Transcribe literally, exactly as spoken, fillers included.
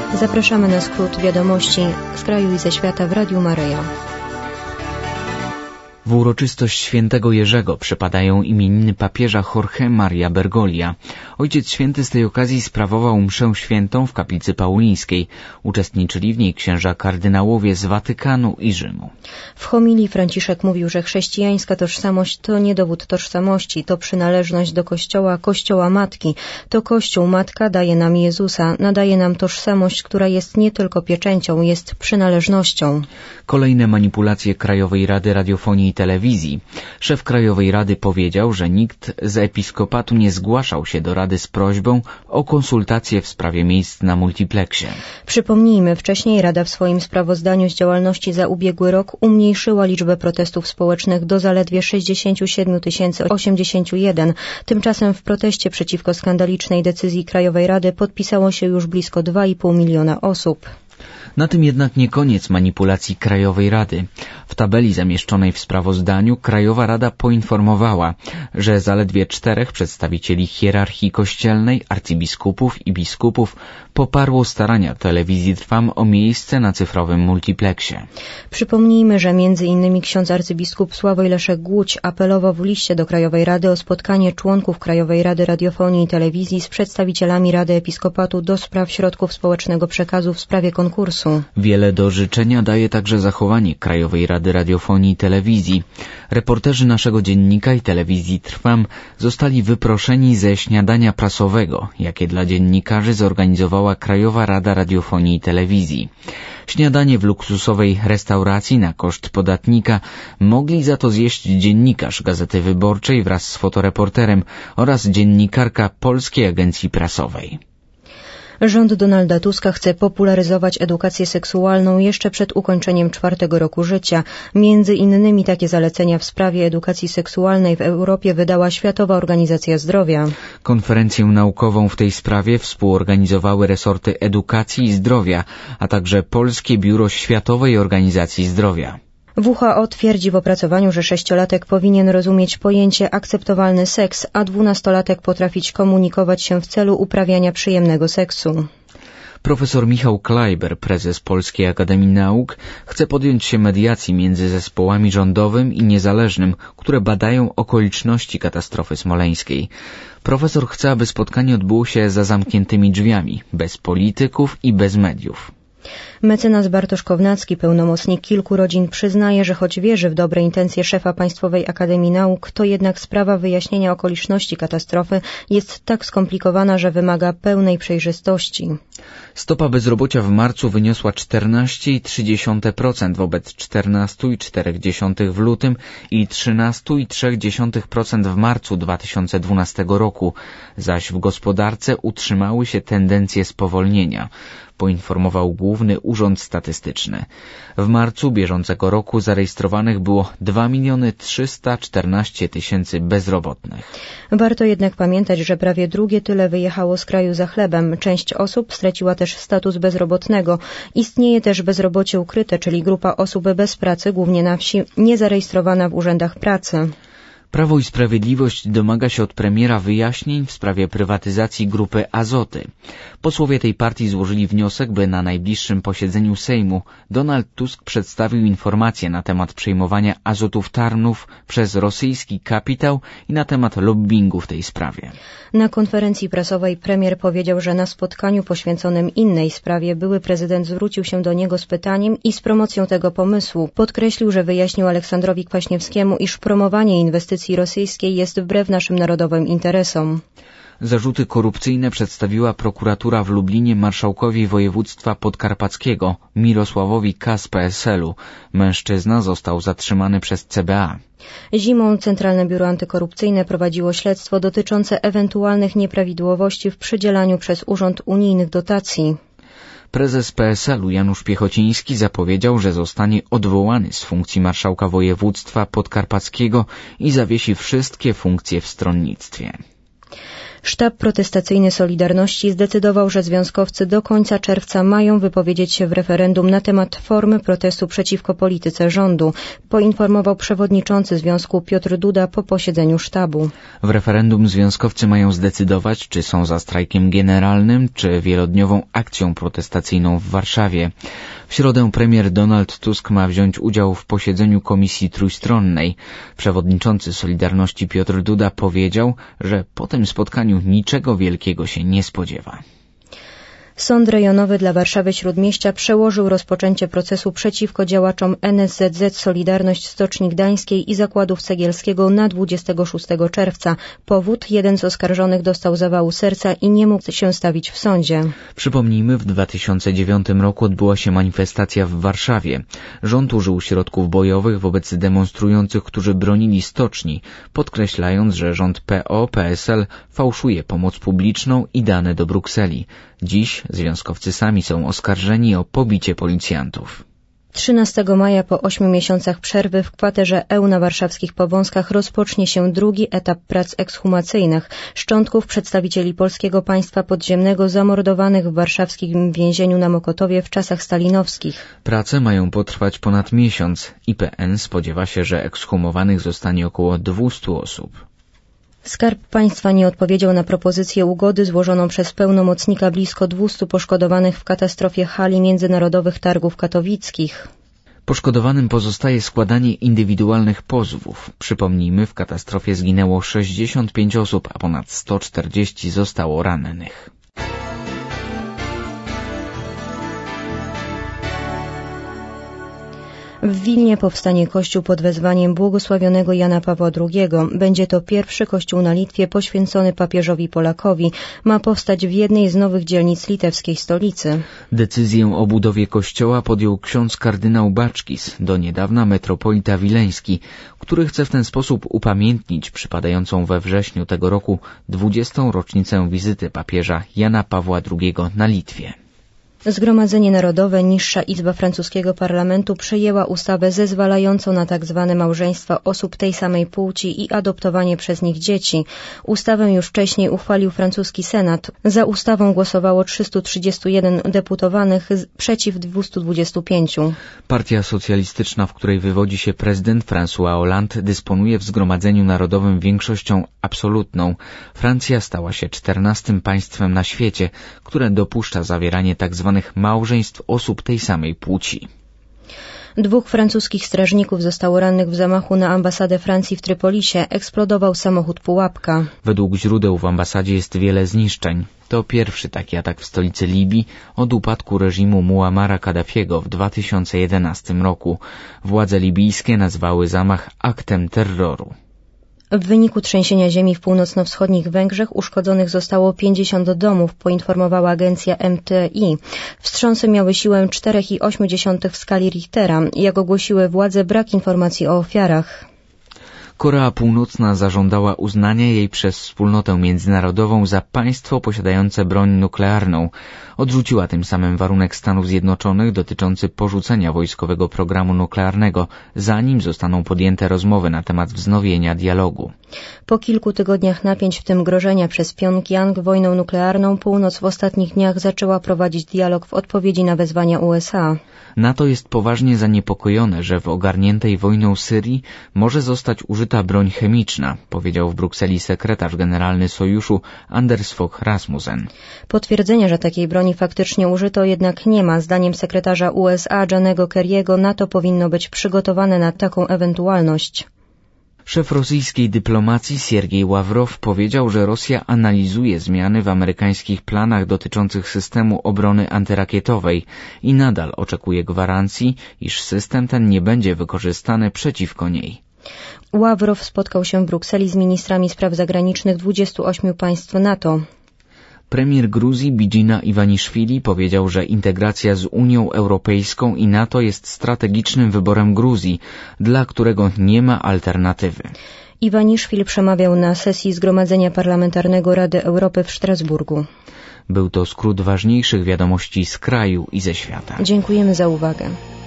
Zapraszamy na skrót wiadomości z kraju i ze świata w Radiu Maryja. W uroczystość świętego Jerzego przypadają imieniny papieża Jorge Maria Bergoglio. Ojciec Święty z tej okazji sprawował mszę świętą w kaplicy paulińskiej. Uczestniczyli w niej księża kardynałowie z Watykanu i Rzymu. W homilii Franciszek mówił, że chrześcijańska tożsamość to nie dowód tożsamości, to przynależność do Kościoła, Kościoła Matki. To Kościół Matka daje nam Jezusa, nadaje nam tożsamość, która jest nie tylko pieczęcią, jest przynależnością. Kolejne manipulacje Krajowej Rady Radiofonii i Telewizji. Szef Krajowej Rady powiedział, że nikt z episkopatu nie zgłaszał się do Rady z prośbą o konsultacje w sprawie miejsc na multipleksie. Przypomnijmy, wcześniej Rada w swoim sprawozdaniu z działalności za ubiegły rok umniejszyła liczbę protestów społecznych do zaledwie sześćdziesiąt siedem tysięcy osiemdziesiąt jeden. Tymczasem w proteście przeciwko skandalicznej decyzji Krajowej Rady podpisało się już blisko dwa i pół miliona osób. Na tym jednak nie koniec manipulacji Krajowej Rady. W tabeli zamieszczonej w sprawozdaniu Krajowa Rada poinformowała, że zaledwie czterech przedstawicieli hierarchii kościelnej, arcybiskupów i biskupów poparło starania Telewizji Trwam o miejsce na cyfrowym multipleksie. Przypomnijmy, że między innymi ksiądz arcybiskup Sławoj Leszek Głódź apelował w liście do Krajowej Rady o spotkanie członków Krajowej Rady Radiofonii i Telewizji z przedstawicielami Rady Episkopatu do spraw środków społecznego przekazu w sprawie konkursu. Wiele do życzenia daje także zachowanie Krajowej Rady Radiofonii i Telewizji. Reporterzy naszego dziennika i Telewizji Trwam zostali wyproszeni ze śniadania prasowego, jakie dla dziennikarzy zorganizowała Krajowa Rada Radiofonii i Telewizji. Śniadanie w luksusowej restauracji na koszt podatnika mogli za to zjeść dziennikarz Gazety Wyborczej wraz z fotoreporterem oraz dziennikarka Polskiej Agencji Prasowej. Rząd Donalda Tuska chce popularyzować edukację seksualną jeszcze przed ukończeniem czwartego roku życia. Między innymi takie zalecenia w sprawie edukacji seksualnej w Europie wydała Światowa Organizacja Zdrowia. Konferencję naukową w tej sprawie współorganizowały resorty edukacji i zdrowia, a także Polskie Biuro Światowej Organizacji Zdrowia. W H O twierdzi w opracowaniu, że sześciolatek powinien rozumieć pojęcie akceptowalny seks, a dwunastolatek potrafić komunikować się w celu uprawiania przyjemnego seksu. Profesor Michał Klajber, prezes Polskiej Akademii Nauk, chce podjąć się mediacji między zespołami rządowym i niezależnym, które badają okoliczności katastrofy smoleńskiej. Profesor chce, aby spotkanie odbyło się za zamkniętymi drzwiami, bez polityków i bez mediów. Mecenas Bartosz Kownacki, pełnomocnik kilku rodzin, przyznaje, że choć wierzy w dobre intencje szefa Państwowej Akademii Nauk, to jednak sprawa wyjaśnienia okoliczności katastrofy jest tak skomplikowana, że wymaga pełnej przejrzystości. Stopa bezrobocia w marcu wyniosła czternaście przecinek trzy procent wobec czternaście przecinek cztery procent w lutym i trzynaście przecinek trzy procent w marcu dwa tysiące dwunastego roku, zaś w gospodarce utrzymały się tendencje spowolnienia, poinformował Główny Urząd Statystyczny. W marcu bieżącego roku zarejestrowanych było dwa miliony trzysta czternaście tysięcy bezrobotnych. Warto jednak pamiętać, że prawie drugie tyle wyjechało z kraju za chlebem. Część osób straciła też status bezrobotnego. Istnieje też bezrobocie ukryte, czyli grupa osób bez pracy, głównie na wsi, niezarejestrowana w urzędach pracy. Prawo i Sprawiedliwość domaga się od premiera wyjaśnień w sprawie prywatyzacji grupy Azoty. Posłowie tej partii złożyli wniosek, by na najbliższym posiedzeniu Sejmu Donald Tusk przedstawił informacje na temat przejmowania Azotów Tarnów przez rosyjski kapitał i na temat lobbingu w tej sprawie. Na konferencji prasowej premier powiedział, że na spotkaniu poświęconym innej sprawie były prezydent zwrócił się do niego z pytaniem i z promocją tego pomysłu. Podkreślił, że wyjaśnił Aleksandrowi Kwaśniewskiemu, iż promowanie inwestycji rosyjskiej jest wbrew naszym narodowym interesom. Zarzuty korupcyjne przedstawiła prokuratura w Lublinie marszałkowi województwa podkarpackiego Mirosławowi K. z P S L u. Mężczyzna został zatrzymany przez C B A. Zimą Centralne Biuro Antykorupcyjne prowadziło śledztwo dotyczące ewentualnych nieprawidłowości w przydzielaniu przez Urząd Unijnych dotacji. Prezes P S L u Janusz Piechociński zapowiedział, że zostanie odwołany z funkcji marszałka województwa podkarpackiego i zawiesi wszystkie funkcje w stronnictwie. Sztab protestacyjny Solidarności zdecydował, że związkowcy do końca czerwca mają wypowiedzieć się w referendum na temat formy protestu przeciwko polityce rządu, poinformował przewodniczący związku Piotr Duda po posiedzeniu sztabu. W referendum związkowcy mają zdecydować, czy są za strajkiem generalnym, czy wielodniową akcją protestacyjną w Warszawie. W środę premier Donald Tusk ma wziąć udział w posiedzeniu komisji trójstronnej. Przewodniczący Solidarności Piotr Duda powiedział, że po tym spotkaniu niczego wielkiego się nie spodziewa. Sąd rejonowy dla Warszawy Śródmieścia przełożył rozpoczęcie procesu przeciwko działaczom N S Z Z Solidarność Stoczni Gdańskiej i Zakładów Cegielskiego na dwudziestego szóstego czerwca. Powód: jeden z oskarżonych dostał zawału serca i nie mógł się stawić w sądzie. Przypomnijmy, w dwa tysiące dziewiątym roku odbyła się manifestacja w Warszawie. Rząd użył środków bojowych wobec demonstrujących, którzy bronili stoczni, podkreślając, że rząd P O P S L fałszuje pomoc publiczną i dane do Brukseli. Dziś związkowcy sami są oskarżeni o pobicie policjantów. trzynastego maja po ośmiu miesiącach przerwy w kwaterze E U na warszawskich Powązkach rozpocznie się drugi etap prac ekshumacyjnych szczątków przedstawicieli polskiego państwa podziemnego zamordowanych w warszawskim więzieniu na Mokotowie w czasach stalinowskich. Prace mają potrwać ponad miesiąc. I P N spodziewa się, że ekshumowanych zostanie około dwieście osób. Skarb Państwa nie odpowiedział na propozycję ugody złożoną przez pełnomocnika blisko dwustu poszkodowanych w katastrofie hali międzynarodowych targów katowickich. Poszkodowanym pozostaje składanie indywidualnych pozwów. Przypomnijmy, w katastrofie zginęło sześćdziesiąt pięć osób, a ponad sto czterdzieści zostało rannych. W Wilnie powstanie kościół pod wezwaniem błogosławionego Jana Pawła drugiego. Będzie to pierwszy kościół na Litwie poświęcony papieżowi Polakowi. Ma powstać w jednej z nowych dzielnic litewskiej stolicy. Decyzję o budowie kościoła podjął ksiądz kardynał Baczkis, do niedawna metropolita wileński, który chce w ten sposób upamiętnić przypadającą we wrześniu tego roku dwudziestą rocznicę wizyty papieża Jana Pawła drugiego na Litwie. Zgromadzenie Narodowe, niższa izba francuskiego parlamentu, przyjęła ustawę zezwalającą na tak zwane małżeństwa osób tej samej płci i adoptowanie przez nich dzieci. Ustawę już wcześniej uchwalił francuski Senat. Za ustawą głosowało trzystu trzydziestu jeden deputowanych, przeciw dwustu dwudziestu pięciu. Partia socjalistyczna, w której wywodzi się prezydent François Hollande, dysponuje w Zgromadzeniu Narodowym większością absolutną. Francja stała się czternastym państwem na świecie, które dopuszcza zawieranie tzw. małżeństw osób tej samej płci. Dwóch francuskich strażników zostało rannych w zamachu na ambasadę Francji w Trypolisie. Eksplodował samochód pułapka. Według źródeł w ambasadzie jest wiele zniszczeń. To pierwszy taki atak w stolicy Libii od upadku reżimu Muammara Kaddafiego w dwa tysiące jedenastym roku. Władze libijskie nazwały zamach aktem terroru. W wyniku trzęsienia ziemi w północno-wschodnich Węgrzech uszkodzonych zostało pięćdziesiąt domów, poinformowała agencja M T I. Wstrząsy miały siłę cztery przecinek osiem w skali Richtera. Jak ogłosiły władze, brak informacji o ofiarach. Korea Północna zażądała uznania jej przez wspólnotę międzynarodową za państwo posiadające broń nuklearną. Odrzuciła tym samym warunek Stanów Zjednoczonych dotyczący porzucenia wojskowego programu nuklearnego, zanim zostaną podjęte rozmowy na temat wznowienia dialogu. Po kilku tygodniach napięć, w tym grożenia przez Pjongjang wojną nuklearną, północ w ostatnich dniach zaczęła prowadzić dialog w odpowiedzi na wezwania U S A. NATO jest poważnie zaniepokojone, że w ogarniętej wojną Syrii może zostać użyta broń chemiczna, powiedział w Brukseli sekretarz generalny Sojuszu Anders Fogh Rasmussen. Potwierdzenia, że takiej broni faktycznie użyto, jednak nie ma. Zdaniem sekretarza U S A Johnego Kerry'ego NATO powinno być przygotowane na taką ewentualność. Szef rosyjskiej dyplomacji Siergiej Ławrow powiedział, że Rosja analizuje zmiany w amerykańskich planach dotyczących systemu obrony antyrakietowej i nadal oczekuje gwarancji, iż system ten nie będzie wykorzystany przeciwko niej. Ławrow spotkał się w Brukseli z ministrami spraw zagranicznych dwudziestu ośmiu państw NATO. Premier Gruzji Bidzina Iwaniszwili powiedział, że integracja z Unią Europejską i NATO jest strategicznym wyborem Gruzji, dla którego nie ma alternatywy. Iwaniszwili przemawiał na sesji Zgromadzenia Parlamentarnego Rady Europy w Strasburgu. Był to skrót ważniejszych wiadomości z kraju i ze świata. Dziękujemy za uwagę.